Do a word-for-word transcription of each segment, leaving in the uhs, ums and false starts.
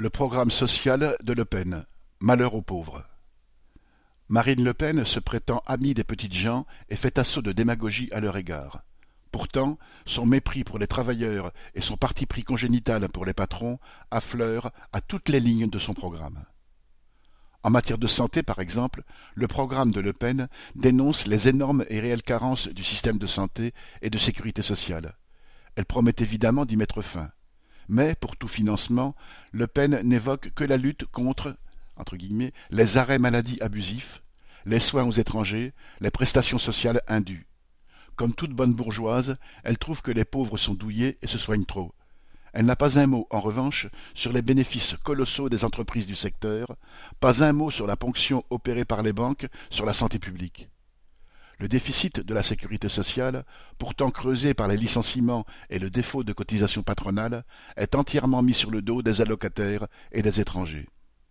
Le programme social de Le Pen: malheur aux pauvres. Marine Le Pen se prétend amie des petites gens et fait assaut de démagogie à leur égard. Pourtant, son mépris pour les travailleurs et son parti pris congénital pour les patrons affleurent à toutes les lignes de son programme. En matière de santé, par exemple, le programme de Le Pen dénonce les énormes et réelles carences du système de santé et de sécurité sociale. Elle promet évidemment d'y mettre fin. Mais, pour tout financement, Le Pen n'évoque que la lutte contre, entre guillemets, les arrêts maladie abusifs, les soins aux étrangers, les prestations sociales indues. Comme toute bonne bourgeoise, elle trouve que les pauvres sont douillés et se soignent trop. Elle n'a pas un mot, en revanche, sur les bénéfices colossaux des entreprises du secteur, pas un mot sur la ponction opérée par les banques sur la santé publique. Le déficit de la sécurité sociale, pourtant creusé par les licenciements et le défaut de cotisation patronale, est entièrement mis sur le dos des allocataires et des étrangers.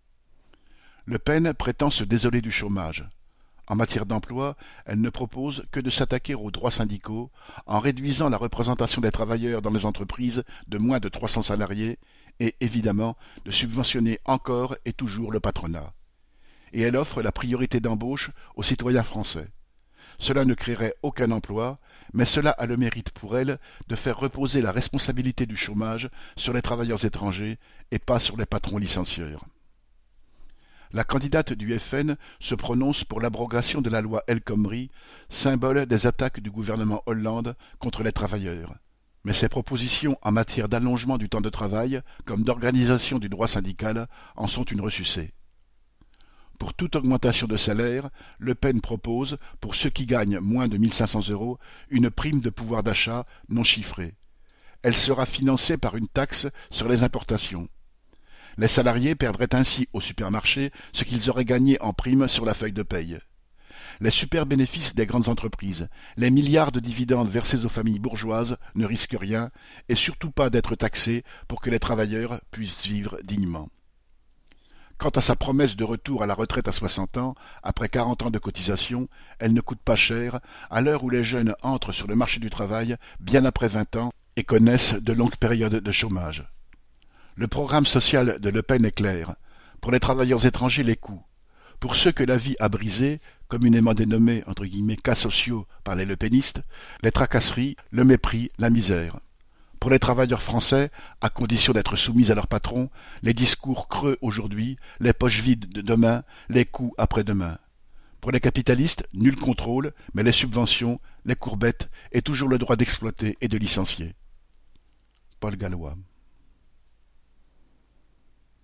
Le Pen prétend se désoler du chômage. En matière d'emploi, elle ne propose que de s'attaquer aux droits syndicaux en réduisant la représentation des travailleurs dans les entreprises de moins de trois cents salariés et, évidemment, de subventionner encore et toujours le patronat. Et elle offre la priorité d'embauche aux citoyens français. Cela ne créerait aucun emploi, mais cela a le mérite pour elle de faire reposer la responsabilité du chômage sur les travailleurs étrangers et pas sur les patrons licencieurs. La candidate du F N se prononce pour l'abrogation de la loi El Khomri, symbole des attaques du gouvernement Hollande contre les travailleurs. Mais ses propositions en matière d'allongement du temps de travail, comme d'organisation du droit syndical, en sont une ressucée. Pour toute augmentation de salaire, Le Pen propose, pour ceux qui gagnent moins de mille cinq cents euros, une prime de pouvoir d'achat non chiffrée. Elle sera financée par une taxe sur les importations. Les salariés perdraient ainsi au supermarché ce qu'ils auraient gagné en prime sur la feuille de paye. Les super bénéfices des grandes entreprises, les milliards de dividendes versés aux familles bourgeoises ne risquent rien, et surtout pas d'être taxés pour que les travailleurs puissent vivre dignement. Quant à sa promesse de retour à la retraite à soixante ans, après quarante ans de cotisation, elle ne coûte pas cher, à l'heure où les jeunes entrent sur le marché du travail bien après vingt ans et connaissent de longues périodes de chômage. Le programme social de Le Pen est clair. Pour les travailleurs étrangers, les coûts. Pour ceux que la vie a brisés, communément dénommés entre guillemets cas sociaux par les lepénistes, les tracasseries, le mépris, la misère. Pour les travailleurs français, à condition d'être soumis à leur patron, les discours creux aujourd'hui, les poches vides de demain, les coûts après-demain. Pour les capitalistes, nul contrôle, mais les subventions, les courbettes et toujours le droit d'exploiter et de licencier. Paul Gallois.